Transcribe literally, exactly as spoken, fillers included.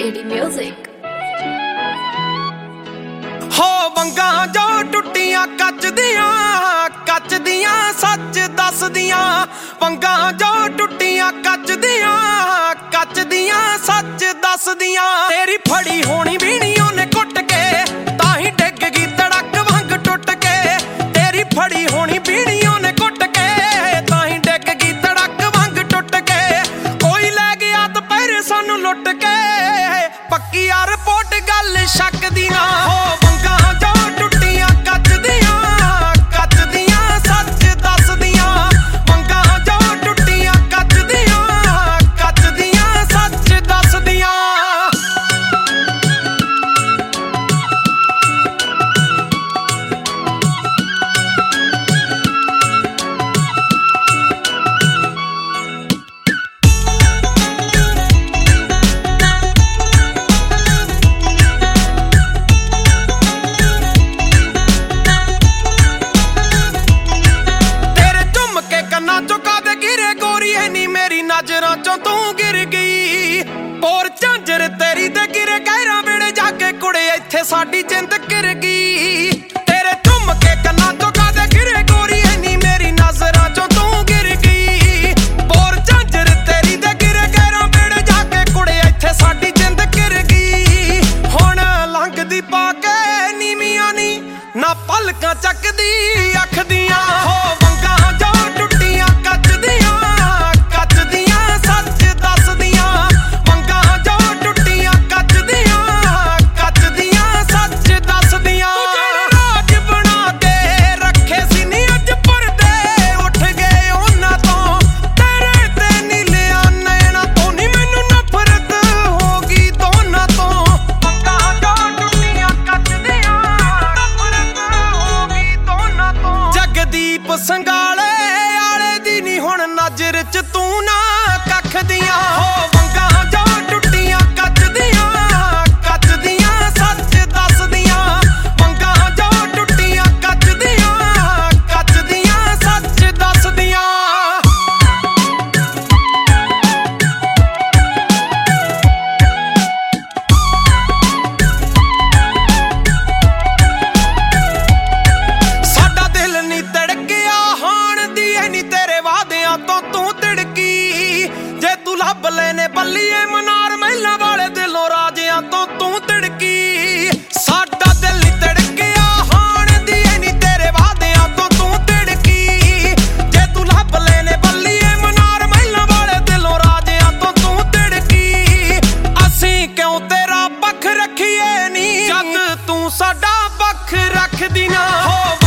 J D Music। हो वंगा जो टुटियां कच दियां कच दियां सच दस दियां वंगा जो टुटियां कच दियां कच दियां सच दस दियां तेरी फड़ी होनी भी नहीं ओने कुट के ताही डिग गई तड़क वंग टुट के तेरी फड़ी होनी भी नहीं ओने कुट के ताही डिग गई तड़क वंग टुट के कोई लै गया दुपहरे सानू लुट के पक्की आ रिपोर्ट गल शक दी ना हो वंगा जो टुटियां कच दियां कच दियां सच दस दियां वंगा जो टुटियां कच दियां कच दियां सच दस दियां। नजरां चों तू गिर गई और झांजर तेरी ते गिरे गहरा वेड़े जाके कुड़े इत्थे साडी जिंद गिर गई तेरे झुमके कन्नां चों कादे गिरे गोरी इन्नी मेरी नजरां चों तू गिर गई और झांजर तेरी ते गिरे गहरा वेड़े जाके कुड़े इत्थे साडी जिंद गिर गई हुण लंघदी पाके नीवियां नी ना पलकां चकदी अख दियां हो वंगा जो टुटियां कच दियां संगाले आले दी नी हुण नजर च तू ना कख दियां हो वंगा जो टुटियां कच दियां कच दियां सच दस दियां वंगा जो टुटियां कच दियां कच दियां सच दस दियां। साडा दिल नी तड़के लभ लेने बल्लीए मनार महिला वाले दिलों राजियां तो तू तिड़की साडा दिल नी तड़किया हाण दी नी तेरे वादियां तो तू तिड़की जे तू लभ लेने बल्लीए मनार महिला वाले दिलों राजियां तो तू तिड़की असीं क्यों तेरा पख रखिए नी जद तू साडा पख रखदी ना हो